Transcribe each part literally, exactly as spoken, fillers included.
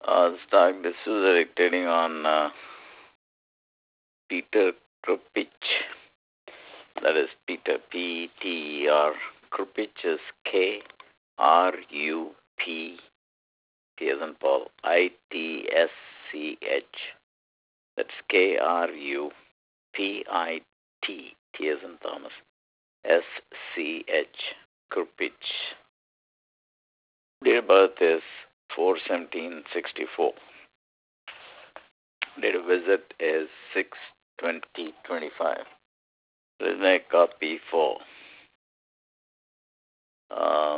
Uh, the stock, this is a trading on uh, Peter Krupich. That is Peter, P T E R. Krupich is K R U P, T as in Paul, I T S C H. That's K R U P I T, T as in Thomas, S C H. Krupich. Date of birth is four seventeen sixty-four. Date of visit is six twenty twenty-five. There is a copy for uh,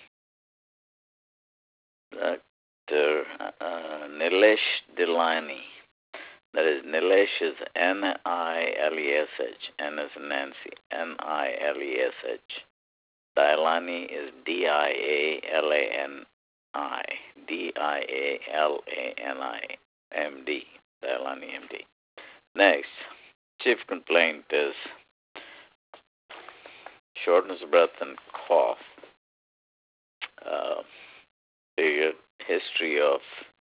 Doctor Uh, Nilesh Delaney. That is, Nilesh is N I L E S H. N is Nancy. N I L E S H. Delaney is D I A L A N I. D I A L A N I. M D. Delaney M D. Next, chief complaint is shortness of breath and cough. Uh, the history of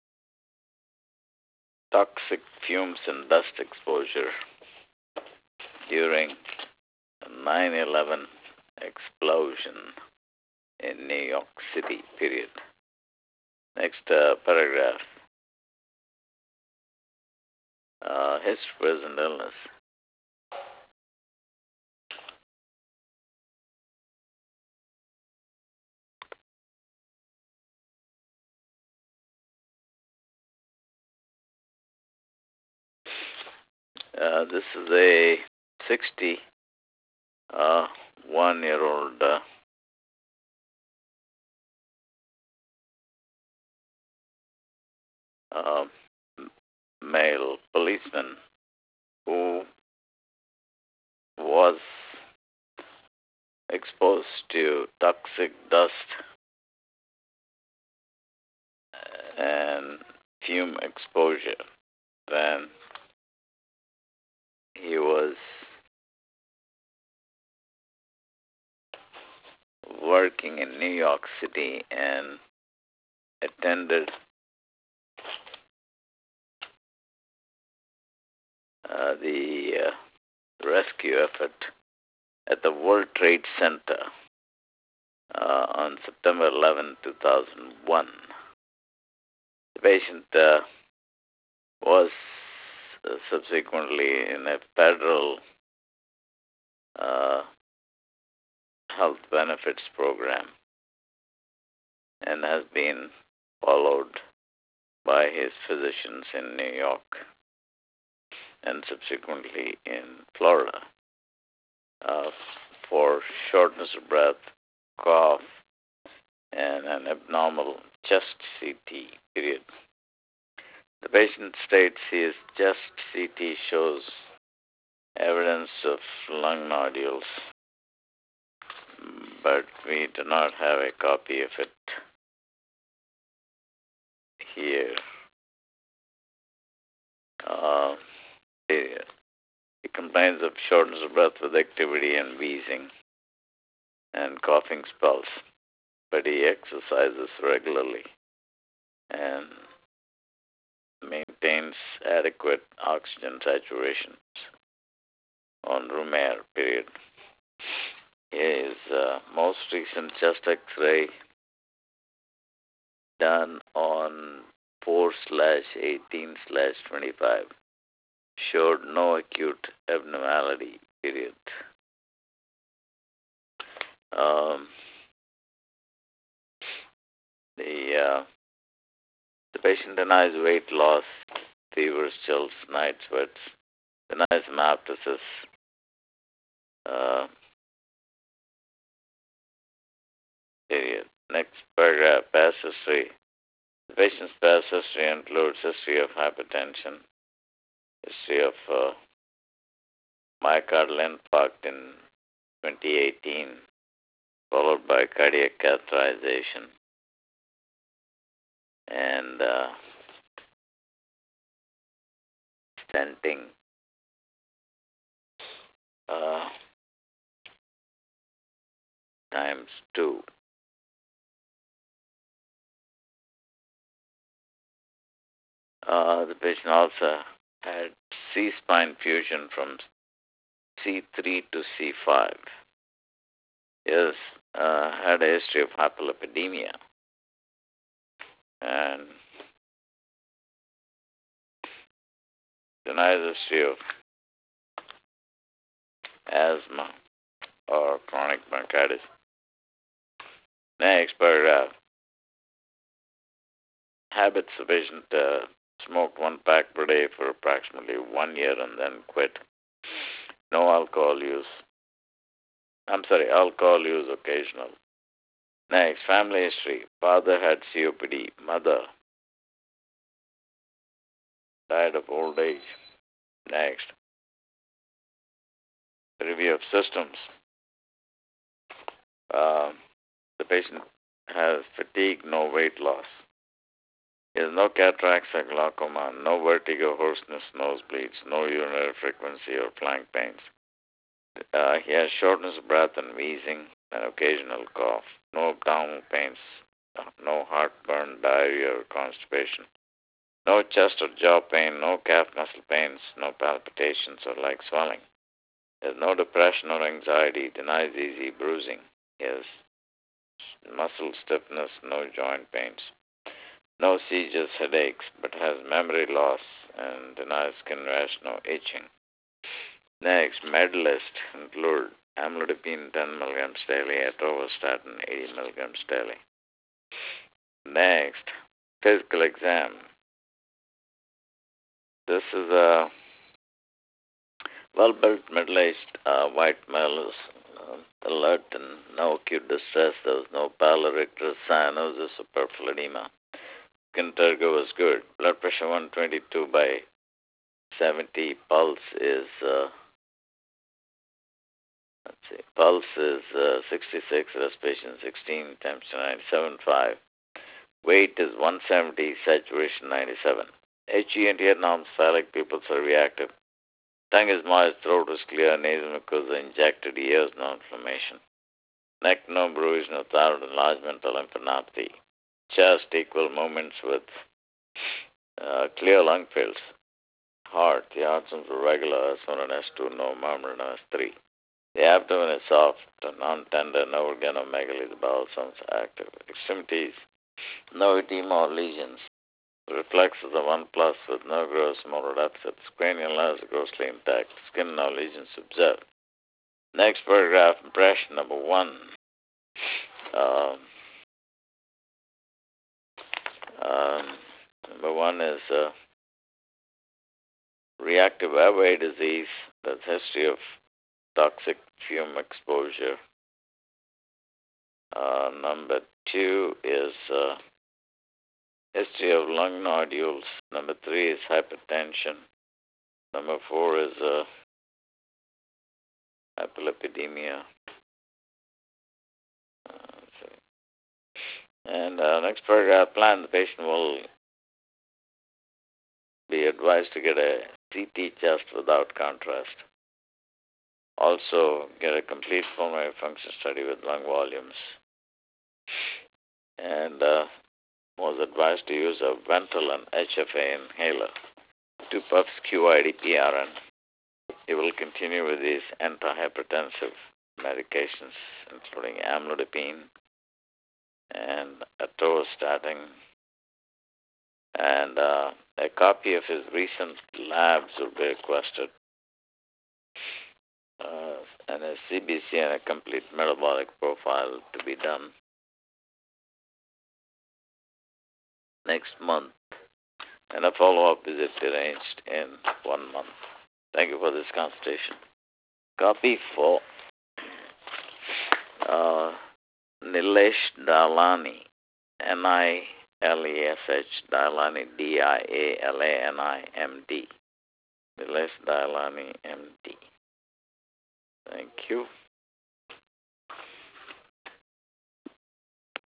toxic fumes and dust exposure during the nine eleven explosion in New York City, period. Next uh, paragraph. Uh, his present illness. Uh, this is a sixty-one-year-old uh, uh, male policeman who was exposed to toxic dust and fume exposure when he was working in New York City and attended uh, the uh, rescue effort at the World Trade Center uh, on September eleventh, two thousand one. The patient uh, was uh, subsequently in a federal uh, health benefits program and has been followed by his physicians in New York and subsequently in Florida uh, for shortness of breath, cough, and an abnormal chest C T, period. The patient states his chest C T shows evidence of lung nodules, but we do not have a copy of it here. Uh, he complains of shortness of breath with activity and wheezing and coughing spells, but he exercises regularly and maintains adequate oxygen saturation on room air, period. His uh, most recent chest X-ray done on four slash eighteen slash twenty-five showed no acute abnormality, period. Um, the uh, the patient denies weight loss, fevers, chills, night sweats, denies hemoptysis. Uh, period. Next paragraph, past history. The patient's past history includes history of hypertension, history of uh, myocardial infarct in twenty eighteen, followed by cardiac catheterization, and uh, stenting uh, times two. Uh, the patient also had C-spine fusion from C three to C five. Yes, uh, had a history of hyperlipidemia and denies history of asthma or chronic bronchitis. Next paragraph. Habits the patient uh, smoked one pack per day for approximately one year and then quit. No alcohol use. I'm sorry, alcohol use occasional. Next, family history. Father had C O P D. Mother died of old age. Next, review of systems. Uh, the patient has fatigue, no weight loss. He has no cataracts or glaucoma, no vertigo, hoarseness, nosebleeds, no urinary frequency or flank pains. Uh, he has shortness of breath and wheezing, and occasional cough. No abdominal pains, uh, no heartburn, diarrhea, or constipation. No chest or jaw pain, no calf muscle pains, no palpitations or leg swelling. He has no depression or anxiety, denies easy bruising. He has muscle stiffness, no joint pains. No seizures, headaches, but has memory loss and denies skin rash, no itching. Next, med list include amlodipine ten milligrams daily, atorvastatin eighty milligrams daily. Next, physical exam. This is a well-built, middle-aged uh, white male is uh, alert and no acute distress. There was no pallor, icterus, cyanosis, or peripheral edema. Skin turgor was good. Blood pressure one twenty-two by seventy. Pulse is uh, let's see, pulse is uh, sixty-six. Respiration sixteen. Temperature ninety-seven point five. Weight is one seventy. Saturation ninety-seven. H E and T norms. Phallic pupils are reactive. Tongue is moist, throat is clear, nasal mucosa injected, ears no inflammation. Neck no bruise, no thyroid enlargement or lymphadenopathy. Chest equal movements with uh, clear lung fields. Heart, the heart sounds are regular, S one and S two, no murmur, no S three. The abdomen is soft, non-tender, no organomegaly, the bowel sounds active. Extremities, no edema or lesions. Reflexes are one plus with no gross motor deficits. Cranial nerves are grossly intact. Skin no lesions observed. Next paragraph, impression number one. Um, um, number one is uh, reactive airway disease. That's history of toxic fume exposure. Uh, number two is uh, history of lung nodules. Number three is hypertension. Number four is uh, hyperlipidemia. Uh, and uh, next paragraph, plan the patient will be advised to get a C T chest without contrast. Also, get a complete pulmonary function study with lung volumes. And uh, was advised to use a Ventolin H F A inhaler, two puffs Q I D P R N. He will continue with these antihypertensive medications, including amlodipine and atorvastatin. And uh, a copy of his recent labs will be requested, uh, and a C B C and a complete metabolic profile to be done next month, and a follow-up visit arranged in one month. Thank you for this consultation. Copy for uh, Nilesh Dalani, N I L E S H, Dalani, D I A L A N I M D. Nilesh Dalani, M D. Thank you.